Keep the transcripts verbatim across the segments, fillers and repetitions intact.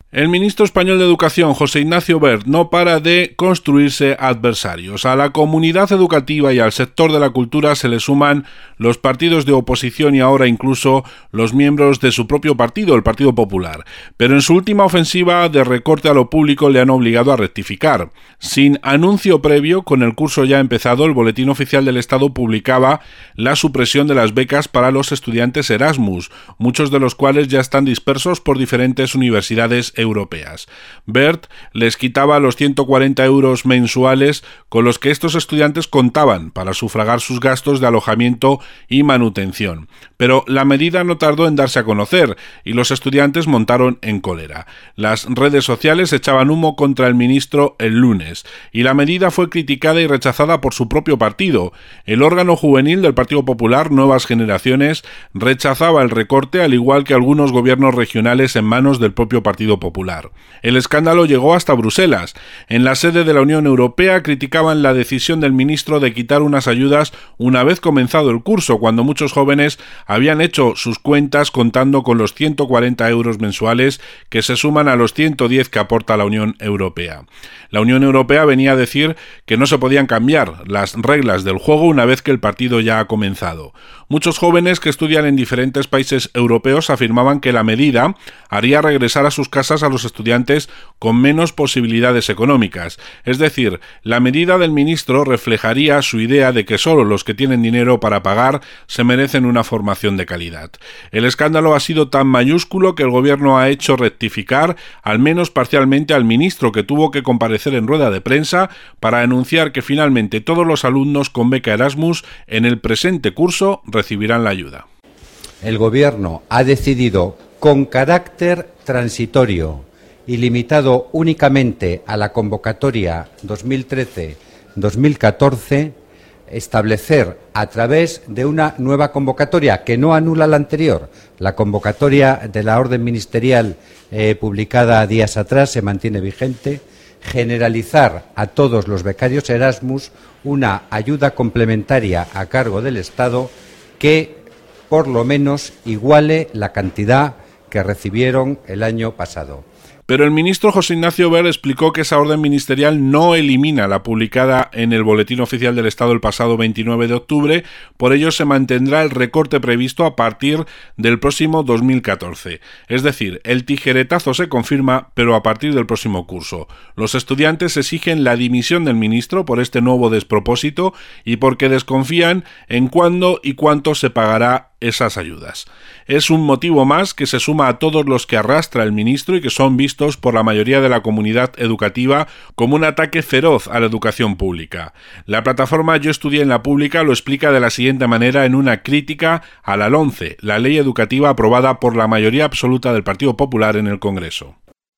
El ministro español de Educación, José Ignacio Wert, no para de construirse adversarios. A la comunidad educativa y al sector de la cultura se le suman los partidos de oposición y ahora incluso los miembros de su propio partido, el Partido Popular. Pero en su última ofensiva de recorte a lo público le han obligado a rectificar. Sin anuncio previo, con el curso ya empezado, el Boletín Oficial del Estado publicaba la supresión de las becas para los estudiantes Erasmus, muchos de los cuales ya están dispersos por diferentes universidades europeas. Wert les quitaba los ciento cuarenta euros mensuales con los que estos estudiantes contaban para sufragar sus gastos de alojamiento y manutención. Pero la medida no tardó en darse a conocer y los estudiantes montaron en cólera. Las redes sociales echaban humo contra el ministro el lunes y la medida fue criticada y rechazada por su propio partido. El órgano juvenil del Partido Popular, Nuevas Generaciones, rechazaba el recorte, al igual que algunos gobiernos regionales en manos del propio Partido Popular. Popular. El escándalo llegó hasta Bruselas. En la sede de la Unión Europea criticaban la decisión del ministro de quitar unas ayudas una vez comenzado el curso, cuando muchos jóvenes habían hecho sus cuentas contando con los ciento cuarenta euros mensuales que se suman a los ciento diez que aporta la Unión Europea. La Unión Europea venía a decir que no se podían cambiar las reglas del juego una vez que el partido ya ha comenzado. Muchos jóvenes que estudian en diferentes países europeos afirmaban que la medida haría regresar a sus casas a los estudiantes con menos posibilidades económicas. Es decir, la medida del ministro reflejaría su idea de que solo los que tienen dinero para pagar se merecen una formación de calidad. El escándalo ha sido tan mayúsculo que el gobierno ha hecho rectificar, al menos parcialmente, al ministro, que tuvo que comparecer en rueda de prensa para anunciar que finalmente todos los alumnos con beca Erasmus en el presente curso recibirán la ayuda. El gobierno ha decidido, con carácter transitorio y limitado únicamente a la convocatoria dos mil trece dos mil catorce, establecer a través de una nueva convocatoria que no anula la anterior, la convocatoria de la orden ministerial eh, publicada días atrás se mantiene vigente, generalizar a todos los becarios Erasmus una ayuda complementaria a cargo del Estado que por lo menos iguale la cantidad que recibieron el año pasado. Pero el ministro José Ignacio Wert explicó que esa orden ministerial no elimina la publicada en el Boletín Oficial del Estado el pasado veintinueve de octubre, por ello se mantendrá el recorte previsto a partir del próximo dos mil catorce. Es decir, el tijeretazo se confirma, pero a partir del próximo curso. Los estudiantes exigen la dimisión del ministro por este nuevo despropósito y porque desconfían en cuándo y cuánto se pagará esas ayudas. Es un motivo más que se suma a todos los que arrastra el ministro y que son vistos por la mayoría de la comunidad educativa como un ataque feroz a la educación pública. La plataforma Yo Estudié en la Pública lo explica de la siguiente manera en una crítica a la LOMCE, la ley educativa aprobada por la mayoría absoluta del Partido Popular en el Congreso.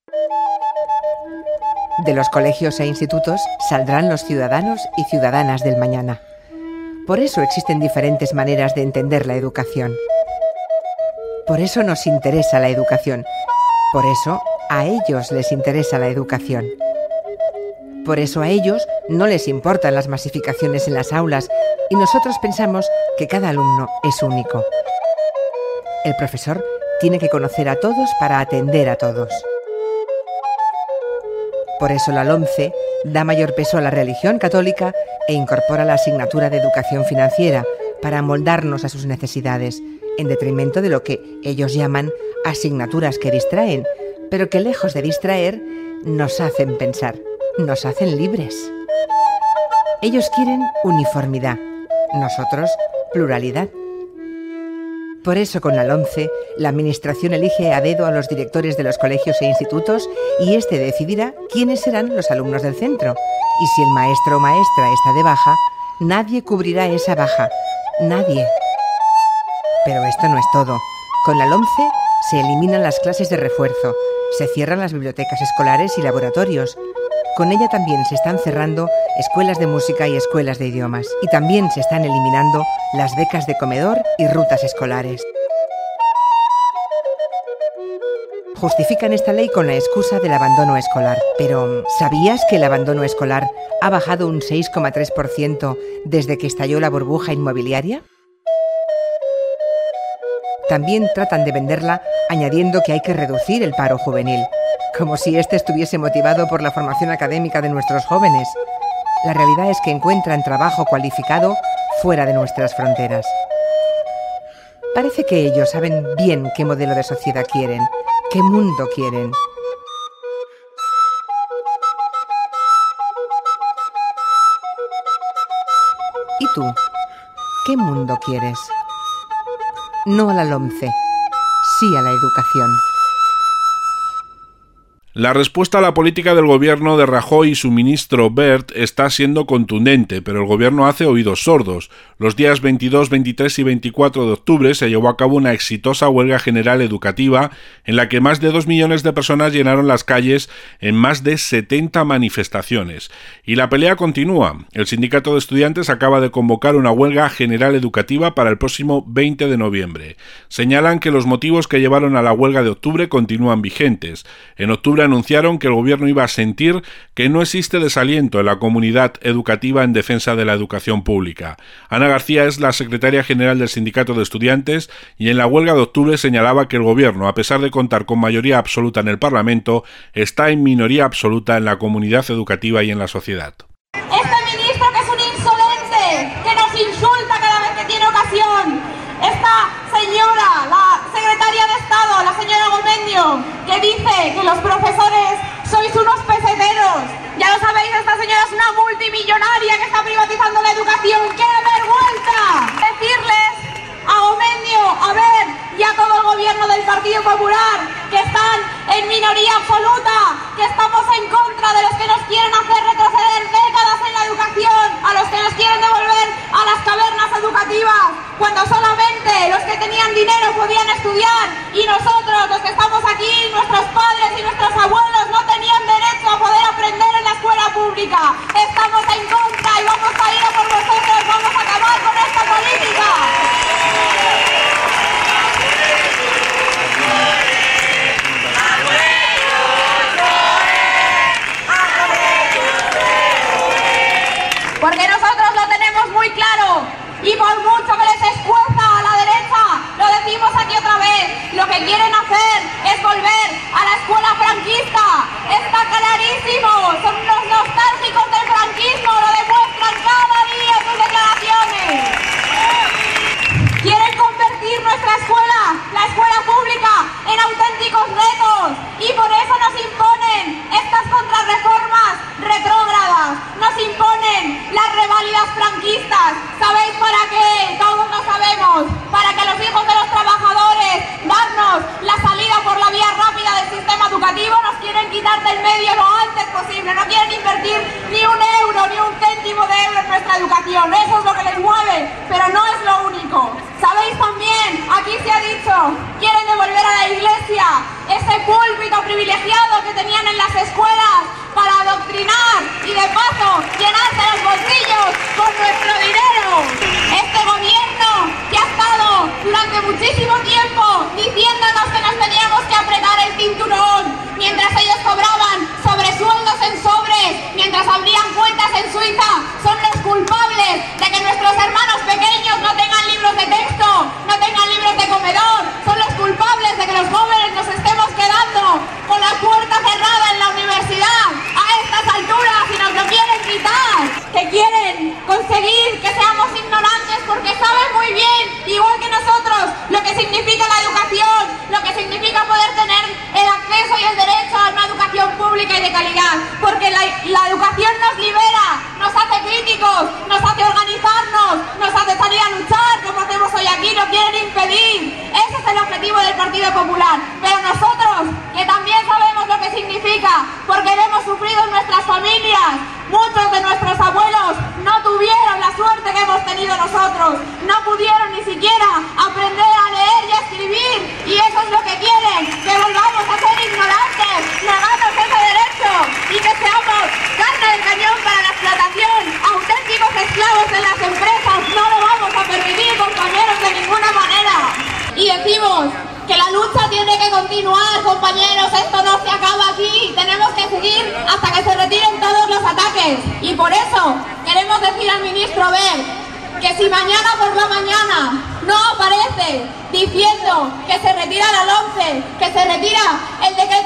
De los colegios e institutos saldrán los ciudadanos y ciudadanas del mañana. Por eso existen diferentes maneras de entender la educación. Por eso nos interesa la educación. Por eso a ellos les interesa la educación. Por eso a ellos no les importan las masificaciones en las aulas y nosotros pensamos que cada alumno es único. El profesor tiene que conocer a todos para atender a todos. Por eso la LOMCE da mayor peso a la religión católica e incorpora la asignatura de educación financiera para amoldarnos a sus necesidades, en detrimento de lo que ellos llaman asignaturas que distraen, pero que lejos de distraer, nos hacen pensar, nos hacen libres. Ellos quieren uniformidad, nosotros pluralidad. Por eso con la LOMCE, la Administración elige a dedo a los directores de los colegios e institutos y éste decidirá quiénes serán los alumnos del centro. Y si el maestro o maestra está de baja, nadie cubrirá esa baja. Nadie. Pero esto no es todo. Con la LOMCE se eliminan las clases de refuerzo, se cierran las bibliotecas escolares y laboratorios. Con ella también se están cerrando escuelas de música y escuelas de idiomas. Y también se están eliminando las becas de comedor y rutas escolares. Justifican esta ley con la excusa del abandono escolar. Pero, ¿sabías que el abandono escolar ha bajado un seis coma tres por ciento desde que estalló la burbuja inmobiliaria? También tratan de venderla añadiendo que hay que reducir el paro juvenil. como si éste estuviese motivado por la formación académica de nuestros jóvenes. La realidad es que encuentran trabajo cualificado fuera de nuestras fronteras. Parece que ellos saben bien qué modelo de sociedad quieren, qué mundo quieren. ¿Y tú? ¿Qué mundo quieres? No a la LOMCE, sí a la educación. La respuesta a la política del gobierno de Rajoy y su ministro Wert está siendo contundente, pero el gobierno hace oídos sordos. Los días veintidós, veintitrés y veinticuatro de octubre se llevó a cabo una exitosa huelga general educativa en la que más de dos millones de personas llenaron las calles en más de setenta manifestaciones. Y la pelea continúa. El sindicato de estudiantes acaba de convocar una huelga general educativa para el próximo veinte de noviembre. Señalan que los motivos que llevaron a la huelga de octubre continúan vigentes. En octubre anunciaron que el gobierno iba a sentir que no existe desaliento en la comunidad educativa en defensa de la educación pública. Ana García es la secretaria general del Sindicato de Estudiantes y en la huelga de octubre señalaba que el gobierno, a pesar de contar con mayoría absoluta en el Parlamento, está en minoría absoluta en la comunidad educativa y en la sociedad. Este ministro que es un insolente, que nos insulta cada vez que tiene ocasión. Esta señora, la secretaria de Estado, la señora Gomendio, que dice que los profesores sois unos peseteros. Ya lo sabéis, esta señora es una multimillonaria que está privatizando la educación. ¡Qué vergüenza! Decirles a Gomendio, a ver, y a todo el gobierno del Partido Popular, que están en minoría absoluta, que estamos en contra de los que nos quieren hacer retroceder décadas en la educación, a los que nos quieren devolver a las cavernas educativas, cuando solamente los que tenían dinero podían estudiar y nosotros, los que estamos aquí, nuestros padres y nuestros abuelos, no tenían derecho a poder aprender en la escuela pública. Estamos en contra y vamos a ir a por vosotros, vamos a acabar con esta política. Porque nosotros lo tenemos muy claro y por mucho que les esfuerza a la derecha, lo decimos aquí otra vez, lo que quieren hacer es volver a la escuela franquista. Está clarísimo, son unos nostálgicos del franquismo, lo demuestran cada día en sus declaraciones. Quieren convertir nuestra escuela, la escuela pública, en auténticos retos y por eso nos imponen estas contrarreformas retrógradas, nos imponen las reválidas franquistas. ¿Sabéis para qué? Todos lo sabemos. Para que los hijos de los trabajadores darnos la salida por la vía rápida del sistema educativo, nos quieren quitar del medio lo antes posible, no quieren invertir ni un euro, ni un céntimo de euro en nuestra educación. Eso es lo que les mueve, pero no es lo único. ¿Sabéis también? Aquí se ha dicho, quieren devolver a la iglesia ese púlpito privilegiado que tenían en las escuelas para adoctrinar y de paso llenarse los bolsillos con nuestro dinero. Este gobierno que ha estado durante muchísimo tiempo diciéndonos que nos teníamos que apretar el cinturón mientras ellos cobraban sobresueldos en sobres, mientras abrían cuentas en Suiza, son los culpables de que nuestros hermanos pequeños no tengan libros de texto, no tengan libros de comedor, son los culpables de que los jóvenes nos estemos quedando con la puerta cerrada en la universidad a estas alturas y nos lo quieren quitar, que quieren conseguir que seamos ignorantes porque saben muy bien, igual que nosotros, lo que significa la educación, lo que significa poder tener el acceso y el derecho a una educación pública y de calidad, porque la, la educación nos libera, nos hace críticos, nos hace organizarnos, nos hace salir a luchar como hacemos hoy aquí, lo quieren impedir. Ese es el objetivo del Partido Popular, pero nosotros, que también sabemos lo que significa, porque lo hemos sufrido en nuestras familias, muchos de nuestros abuelos no tuvieron la suerte que hemos tenido nosotros, no pudieron ni siquiera aprender a leer y a escribir, y eso es lo que quieren, que volvamos a ser ignorantes, negarnos ese derecho y que seamos carne de cañón para la explotación, auténticos esclavos en las empresas. No lo vamos a permitir, compañeros, de ninguna manera. Y decimos que la lucha tiene que continuar, compañeros, esto no se acaba aquí, tenemos que seguir hasta que se retiren todos los ataques. Y por eso queremos decir al ministro Wert que si mañana por la mañana no aparece diciendo que se retira la LOMCE, que se retira el decreto de becas,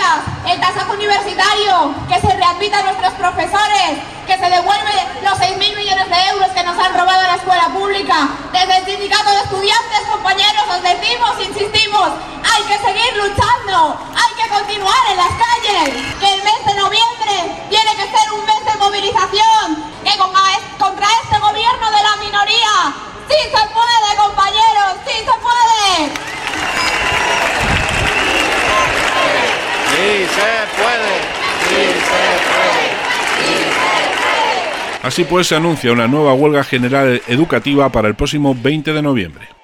becas, el tasazo universitario, que se readmita a nuestros profesores, que se devuelve los seis mil millones de euros que nos han robado a la escuela pública. Desde el sindicato de estudiantes, compañeros, os decimos, insistimos, hay que seguir luchando, hay que continuar en las calles, que el mes de noviembre tiene que ser un mes de movilización, que contra este gobierno de la minoría, sí se puede, compañeros, sí se puede. Sí se puede, sí se puede, sí se puede. Así pues, se anuncia una nueva huelga general educativa para el próximo veinte de noviembre.